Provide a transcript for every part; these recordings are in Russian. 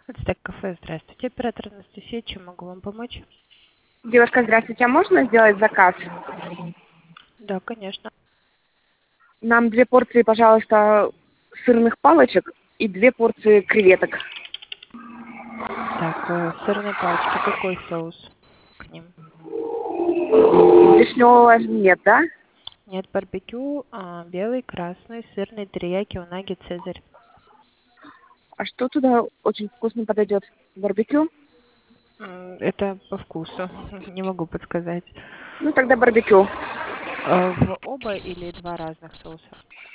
Стек кафе, здравствуйте. Оператор Анастасия, чем могу вам помочь? Девушка, здравствуйте. А можно сделать заказ? Да, конечно. Нам 2 порции, пожалуйста, сырных палочек и 2 порции креветок. Так, сырные палочки, какой соус к ним? Вишневого нет, да? Нет, барбекю, белый, красный, сырный, терияки, унаги, цезарь. А что туда очень вкусно подойдет? Барбекю? Это по вкусу, не могу подсказать. Ну, тогда барбекю. В оба или два разных соуса?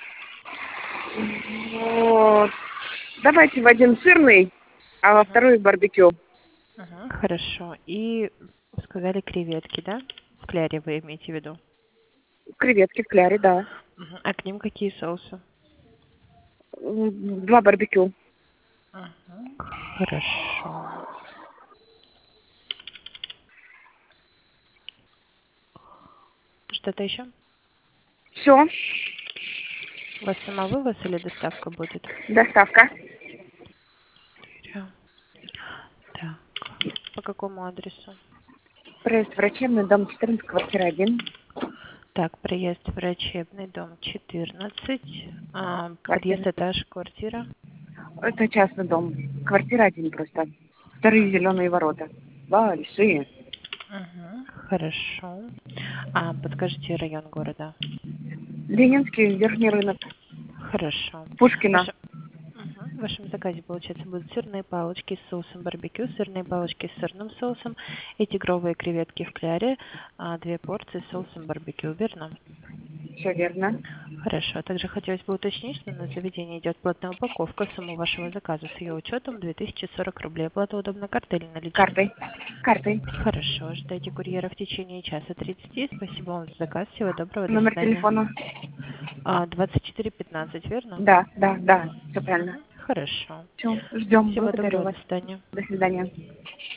Вот. Давайте в один сырный, а во Угу. второй барбекю. Угу, хорошо. И сказали креветки, да? В кляре вы имеете в виду? Креветки в кляре, да. Мгм. А к ним какие соусы? 2 барбекю. Мгм. Хорошо. Что-то еще? Все. У вас самовывоз или доставка будет? Доставка. Прям. Так. По какому адресу? Проезд врачебный, дом 14, квартира 1. Так, проезд врачебный, дом 14. Подъезд, Квартира. этаж, квартира. Это частный дом. Квартира 1 просто. Вторые Мгм. зеленые ворота. Большие. Мгм. Хорошо. Подскажите район города. Ленинский, Верхний рынок. Хорошо. Пушкина. Ваше- В вашем заказе, получается, будут сырные палочки с соусом барбекю, сырные палочки с сырным соусом и тигровые креветки в кляре, 2 порции с соусом барбекю, верно? Все верно. Хорошо. Также хотелось бы уточнить, что на заведение идет платная упаковка. Сумму вашего заказа с ее учетом 2040 рублей. Оплата удобна картой или наличными? Картой. Картой. Хорошо. Ждайте курьера в течение часа 30. Спасибо вам за заказ. Всего доброго. До Номер свидания. телефона. 2415, верно? Да, да, да. Все правильно. Хорошо. Все, ждем. Всего Благодарю доброго. вас. До свидания. До свидания.